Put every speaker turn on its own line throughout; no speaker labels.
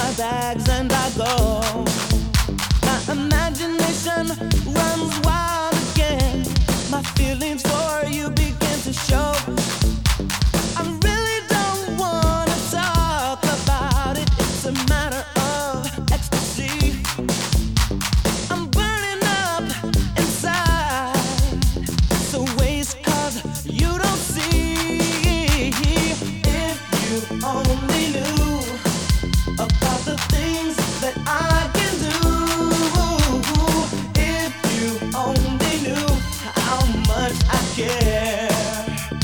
my bags and I go. My imagination runs wild again. My feelings for you begin to show. I really don't wanna talk about it. It's a matter of ecstasy. I'm burning up inside. So waste 'cause you don't see. If you only knew about the things that I can do. If you only knew how much I care.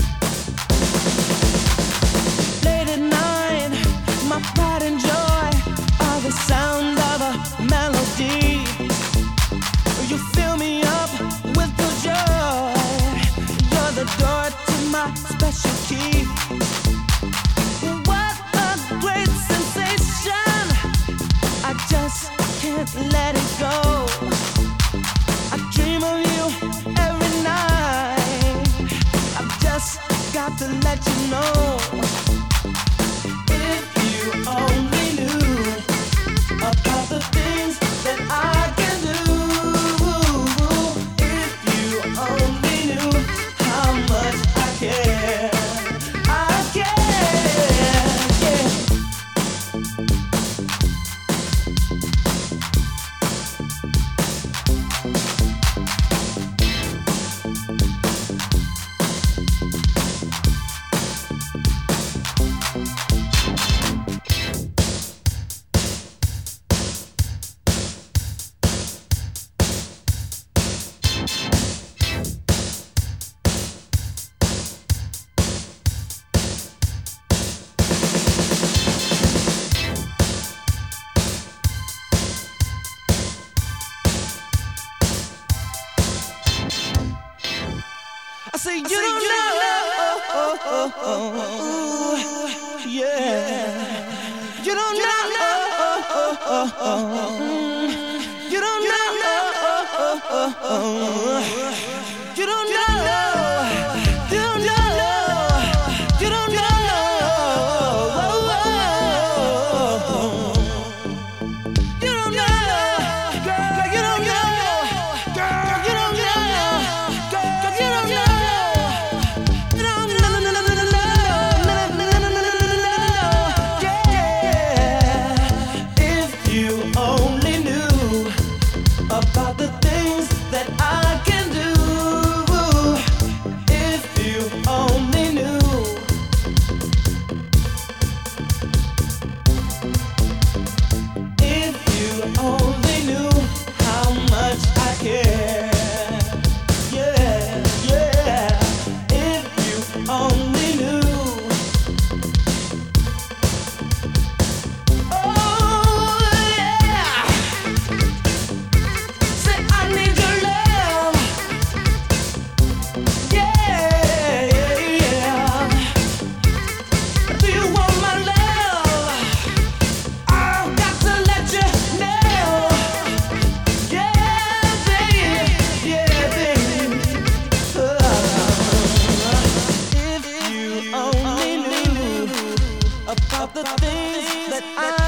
Late at night, my pride and joy are the sound of a melody. You fill me up with the joy. You're the door to my special key. What a great sensation. I just can't let it go. I dream of you every night. I've just got to let you know. If you only knew about the things that I can do. If you only knew how much I care. I care, yeah. I say you don't know, yeah. You don't know, you don't know, you don't know, you don't know, you don't know. You don't know, girl, you don't know, girl, you don't know, girl, you don't know. About the things that I can do. If you only knew. If you only knew how much I care. Yeah, yeah. If you only knew. About the things that I